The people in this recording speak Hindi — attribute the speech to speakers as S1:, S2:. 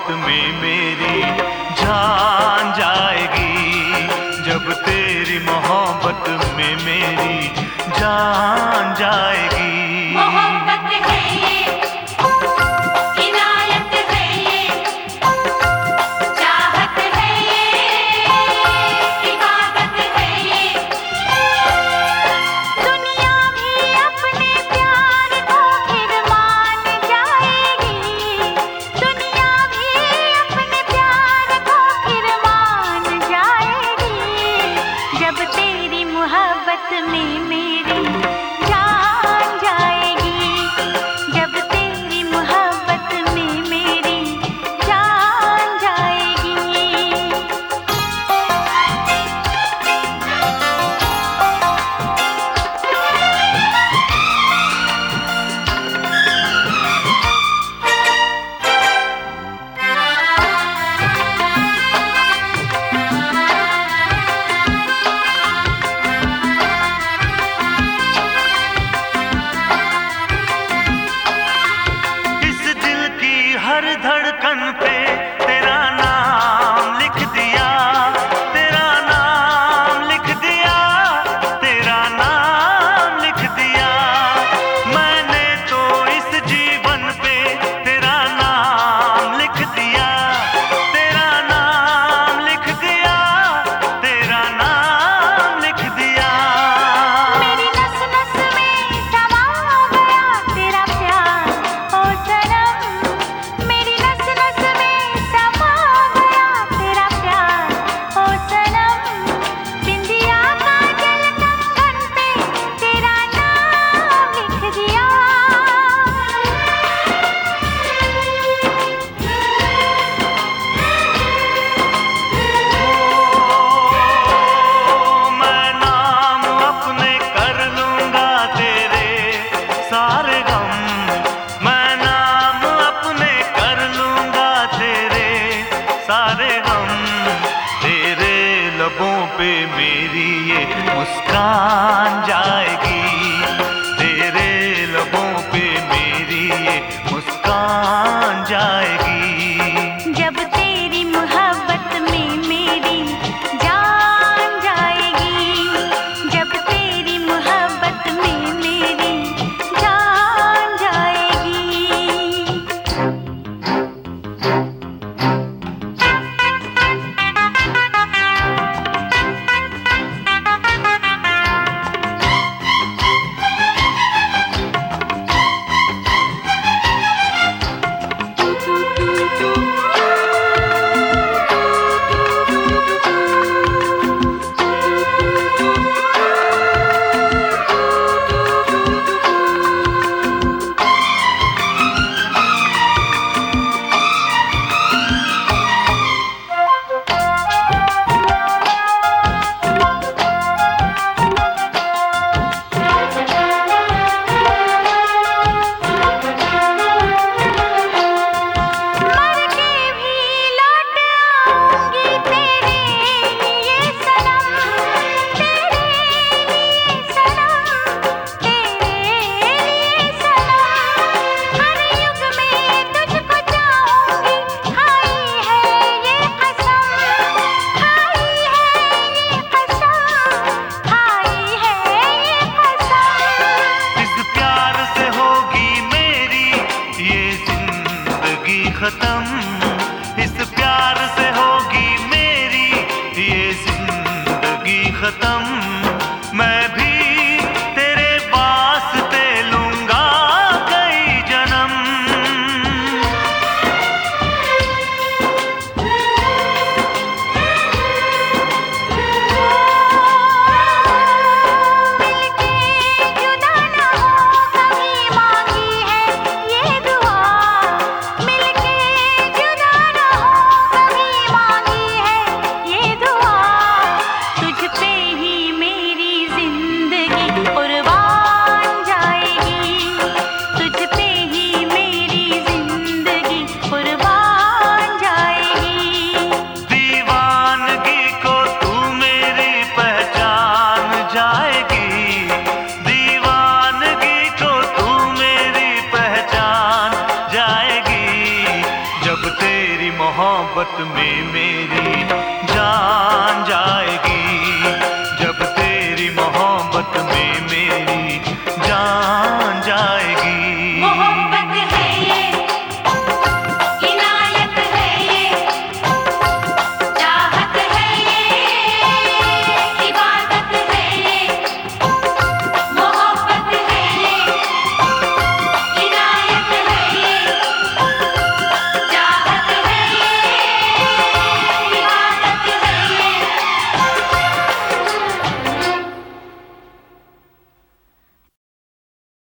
S1: मोहब्बत में मेरी जान जाएगी, जब तेरी मोहब्बत में मेरी जान जाएगी।
S2: मोहब्बत है ये, इनायत है ये, चाहत है ये, इबादत है ये। दुनिया भी अपने प्यार को फिर मान जाएगी, दुनिया भी अपने प्यार को फिर मान जाएगी, जब तेरी मोहब्बत में मेरी जान जाएगी, जब तेरी मोहब्बत में मेरी जान जाएगी।
S1: इस दिल की हर धड़कन पे तेरा नाम लिख दिया, तेरा नाम लिख दिया, तेरा नाम लिख दिया। मैंने तो इस जीवन पे तेरा नाम लिख दिया, तेरा नाम लिख दिया, तेरा नाम लिख दिया।
S2: मेरी नस नस में समा गया तेरा प्यार ओ सनम, मेरी नस नस में समा गया तेरा प्यार ओ सनम। बिंदिया काजल कंगन पे तेरा नाम लिख दिया।
S1: मैं नाम अपने कर लूंगा तेरे सारे गम, मैं नाम अपने कर लूंगा तेरे सारे गम। तेरे लबों पे मेरी ये मुस्कान जाएगी, तेरे लबों पे मेरी ये मुस्कान जाएगी,
S2: जब तेरी मोहब्बत में मेरी जान जाएगी, जब तेरी मोहब्बत में मेरी जान जाएगी।
S1: में